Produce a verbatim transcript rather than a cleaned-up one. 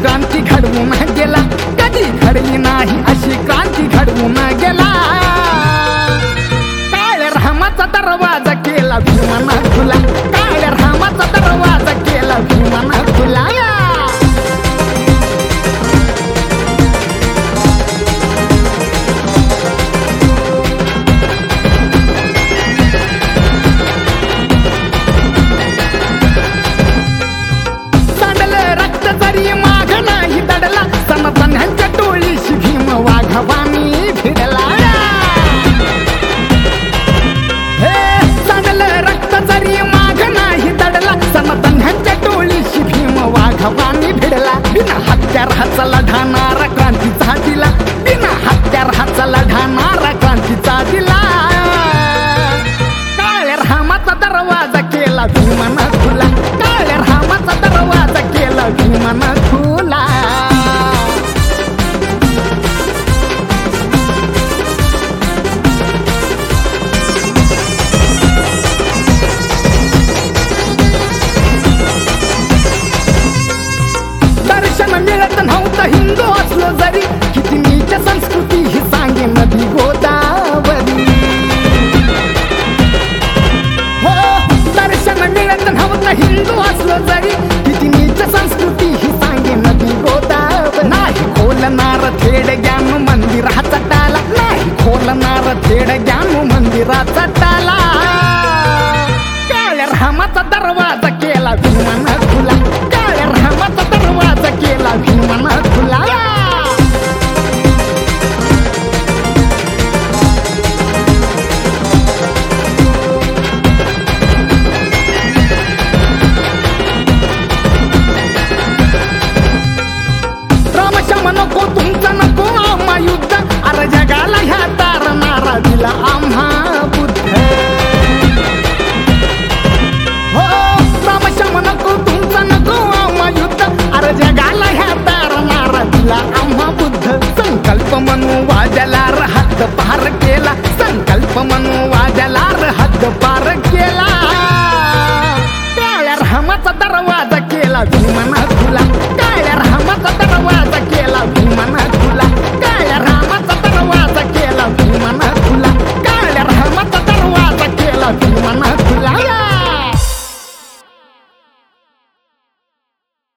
क्रांती घडवून गेला, कधी घडली नाही अशी क्रांती घडवून गेला। काळ्या रामाचा दरवाजा केला भीमानं खुला, काळ्या रामाचा दरवाजा केला भीमानं खुला। सनपण्यांच्या टोळीशी भीम वाघवानी भिडला। हे सांडलं रक्त जरी माग नाही दडला, सनपण्यांच्या टोळीशी भीम वाघवानी भिडला। बिना हत्याराचा लढाणारा क्रांतीचा दिला, बिना हत्याराचा लढाणारा क्रांतीचा दिला। काळ्या रामाचा दरवाजा केला भीमानं खुला, काळ्या रामाचा दरवाजा केला भीमानं खुला। मिळत नव्हतं हिंदू असलो जरी, किती नीच संस्कृती ही सांगे नदी गोदावरी। हो दर्शन मिळत नव्हतं हिंदू असलो जरी, किती नीच संस्कृती ही सांगे नदी गोदावरी। नाही खोलणार थेड ज्ञान मंदिराचा टाला, नाही खोलणार थेड ज्ञान मंदिराचा टाला। काळ्या रामाचा दरवाजा केला भीमानं खुला, काळ्या रामाचा दरवाजा केला भीमानं खुला। रामश्याम नको तुमचा नको आम्हा युद्ध, अरे जगाला ह्या तारणारा दिला आम्हा बुद्ध। हो रामश्याम नको तुमचा नको आम्हा युद्ध, अरे जगाला ह्या तारणारा दिला आम्हा बुद्ध। संकल्प म्हणू वाजला हद्द पार केला, संकल्प म्हणू वाजला हद्द पार केला। काळ्या रामाचा दरवाजा केला भीमानं खुला,